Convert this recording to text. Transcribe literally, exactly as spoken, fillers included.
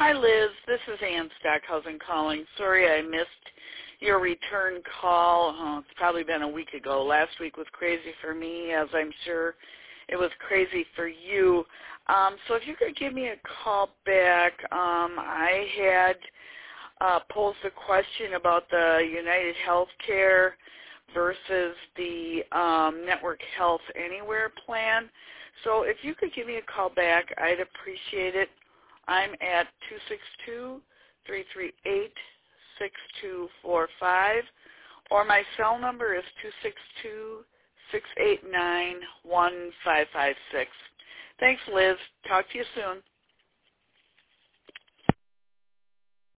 Hi, Liz. This is Ann Stockhausen calling. Sorry I missed your return call. Oh, it's probably been a week ago. Last week was crazy for me, as I'm sure it was crazy for you. Um, so if you could give me a call back, um, I had uh, posed a question about the United Healthcare versus the um, Network Health Anywhere plan. So if you could give me a call back, I'd appreciate it. I'm at two six two, three three eight, six two four five, or my cell number is two six two, six eight nine, one five five six. Thanks, Liz. Talk to you soon.